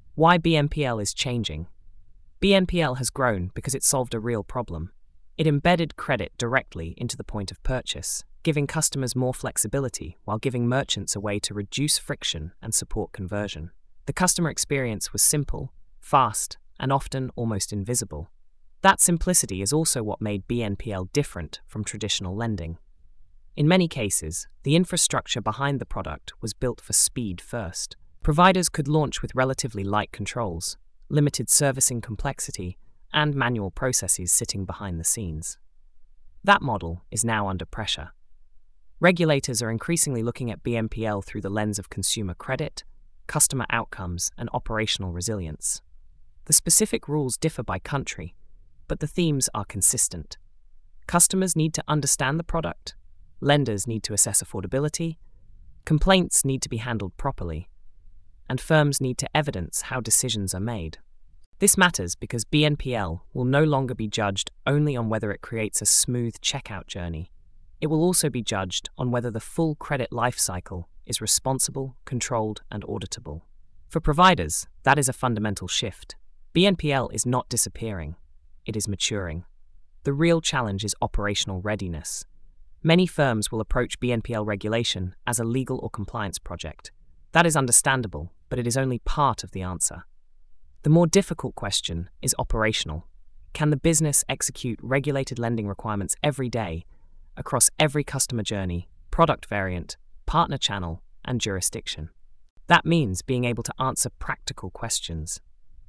Why BNPL is changing. BNPL has grown because it solved a real problem. It embedded credit directly into the point of purchase, giving customers more flexibility while giving merchants a way to reduce friction and support conversion. The customer experience was simple, fast, and often almost invisible. That simplicity is also what made BNPL different from traditional lending. In many cases, the infrastructure behind the product was built for speed first. Providers could launch with relatively light controls, limited servicing complexity, and manual processes sitting behind the scenes. That model is now under pressure. Regulators are increasingly looking at BNPL through the lens of consumer credit, customer outcomes, and operational resilience. The specific rules differ by country, but the themes are consistent. Customers need to understand the product, lenders need to assess affordability, complaints need to be handled properly, and firms need to evidence how decisions are made. This matters because BNPL will no longer be judged only on whether it creates a smooth checkout journey. It will also be judged on whether the full credit lifecycle is responsible, controlled, and auditable. For providers, that is a fundamental shift. BNPL is not disappearing, it is maturing. The real challenge is operational readiness. Many firms will approach BNPL regulation as a legal or compliance project. That is understandable, but it is only part of the answer. The more difficult question is operational. Can the business execute regulated lending requirements every day, across every customer journey, product variant, partner channel, and jurisdiction? That means being able to answer practical questions.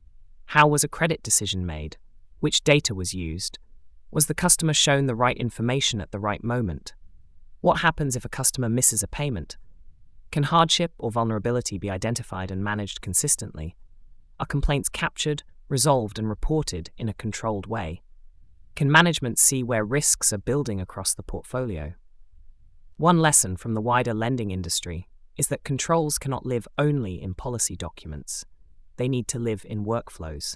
How was a credit decision made? Which data was used? Was the customer shown the right information at the right moment? What happens if a customer misses a payment? Can hardship or vulnerability be identified and managed consistently? Are complaints captured, resolved, and reported in a controlled way? Can management see where risks are building across the portfolio? One lesson from the wider lending industry is that controls cannot live only in policy documents. They need to live in workflows.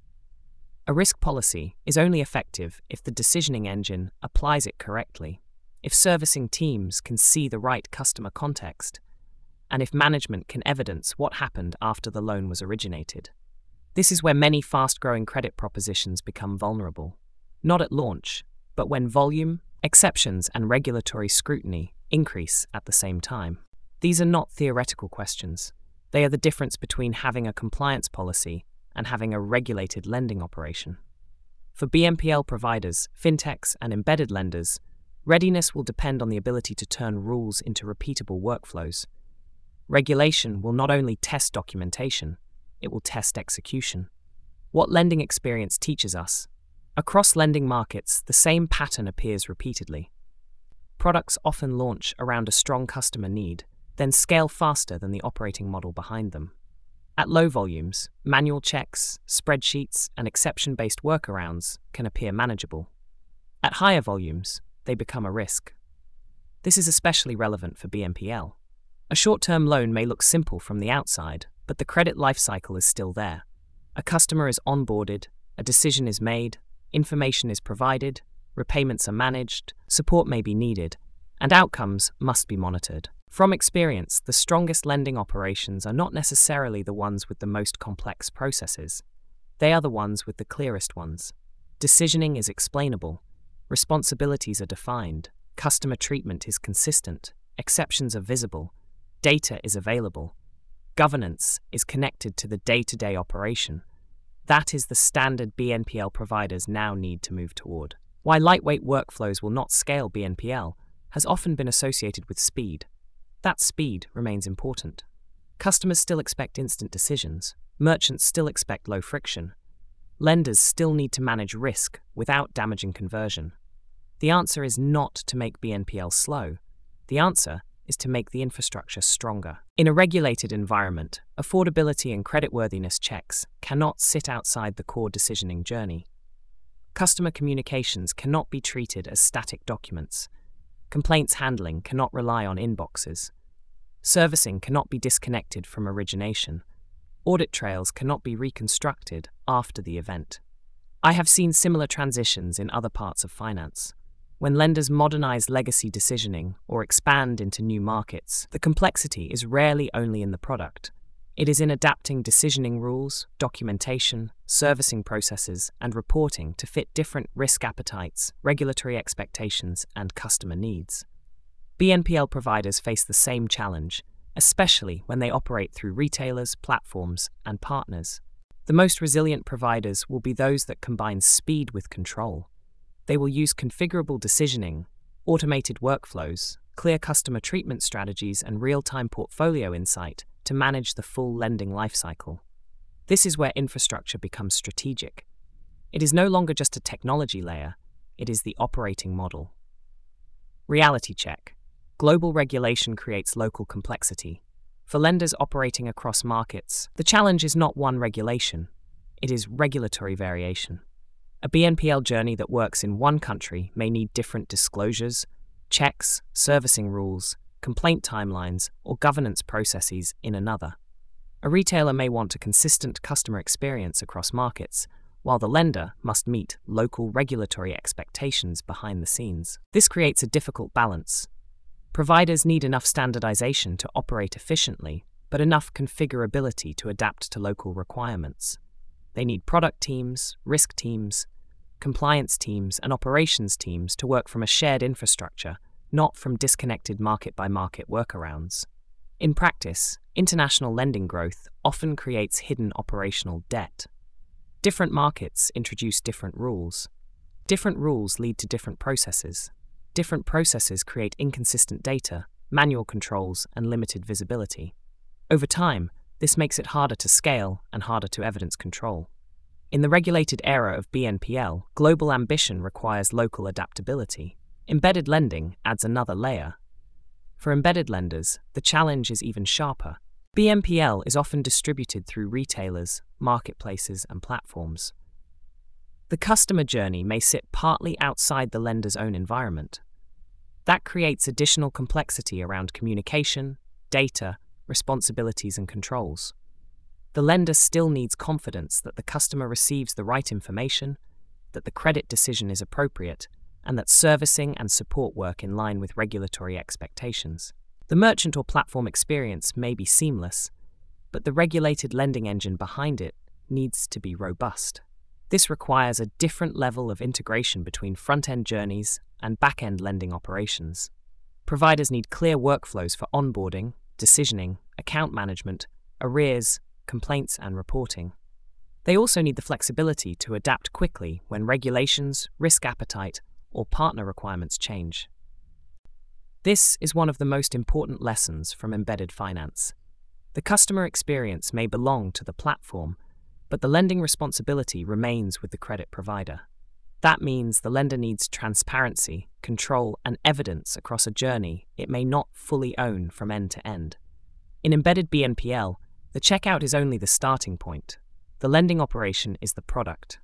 A risk policy is only effective if the decisioning engine applies it correctly, if servicing teams can see the right customer context, and if management can evidence what happened after the loan was originated. This is where many fast-growing credit propositions become vulnerable. Not at launch, but when volume, exceptions, and regulatory scrutiny increase at the same time. These are not theoretical questions. They are the difference between having a compliance policy and having a regulated lending operation. For BNPL providers, fintechs, and embedded lenders, readiness will depend on the ability to turn rules into repeatable workflows. Regulation will not only test documentation, it will test execution. What lending experience teaches us? Across lending markets, the same pattern appears repeatedly. Products often launch around a strong customer need, then scale faster than the operating model behind them. At low volumes, manual checks, spreadsheets, and exception-based workarounds can appear manageable. At higher volumes, they become a risk. This is especially relevant for BNPL. A short-term loan may look simple from the outside, but the credit lifecycle is still there. A customer is onboarded, a decision is made, information is provided, repayments are managed, support may be needed, and outcomes must be monitored. From experience, the strongest lending operations are not necessarily the ones with the most complex processes. They are the ones with the clearest ones. Decisioning is explainable, responsibilities are defined, customer treatment is consistent, exceptions are visible, data is available, governance is connected to the day-to-day operation. That is the standard BNPL providers now need to move toward. Why lightweight workflows will not scale BNPL has often been associated with speed. That speed remains important. Customers still expect instant decisions. Merchants still expect low friction. Lenders still need to manage risk without damaging conversion. The answer is not to make BNPL slow. The answer is to make the infrastructure stronger. In a regulated environment, affordability and creditworthiness checks cannot sit outside the core decisioning journey. Customer communications cannot be treated as static documents. Complaints handling cannot rely on inboxes. Servicing cannot be disconnected from origination. Audit trails cannot be reconstructed after the event. I have seen similar transitions in other parts of finance. When lenders modernize legacy decisioning or expand into new markets, the complexity is rarely only in the product. It is in adapting decisioning rules, documentation, servicing processes, and reporting to fit different risk appetites, regulatory expectations, and customer needs. BNPL providers face the same challenge, especially when they operate through retailers, platforms, and partners. The most resilient providers will be those that combine speed with control. They will use configurable decisioning, automated workflows, clear customer treatment strategies, and real-time portfolio insight to manage the full lending lifecycle. This is where infrastructure becomes strategic. It is no longer just a technology layer, it is the operating model. Reality check. Global regulation creates local complexity. For lenders operating across markets, the challenge is not one regulation, it is regulatory variation. A BNPL journey that works in one country may need different disclosures, checks, servicing rules, complaint timelines, or governance processes in another. A retailer may want a consistent customer experience across markets, while the lender must meet local regulatory expectations behind the scenes. This creates a difficult balance. Providers need enough standardization to operate efficiently, but enough configurability to adapt to local requirements. They need product teams, risk teams, compliance teams, and operations teams to work from a shared infrastructure, not from disconnected market-by-market workarounds. In practice, international lending growth often creates hidden operational debt. Different markets introduce different rules. Different rules lead to different processes. Different processes create inconsistent data, manual controls, and limited visibility. Over time, this makes it harder to scale and harder to evidence control. In the regulated era of BNPL, global ambition requires local adaptability. Embedded lending adds another layer. For embedded lenders, the challenge is even sharper. BNPL is often distributed through retailers, marketplaces, and platforms. The customer journey may sit partly outside the lender's own environment. That creates additional complexity around communication, data, responsibilities, and controls. The lender still needs confidence that the customer receives the right information, that the credit decision is appropriate, and that servicing and support work in line with regulatory expectations. The merchant or platform experience may be seamless, but the regulated lending engine behind it needs to be robust. This requires a different level of integration between front-end journeys and back-end lending operations. Providers need clear workflows for onboarding, decisioning, account management, arrears, complaints, and reporting. They also need the flexibility to adapt quickly when regulations, risk appetite, or partner requirements change. This is one of the most important lessons from embedded finance. The customer experience may belong to the platform, but the lending responsibility remains with the credit provider. That means the lender needs transparency, control, and evidence across a journey it may not fully own from end to end. In embedded BNPL, the checkout is only the starting point. The lending operation is the product.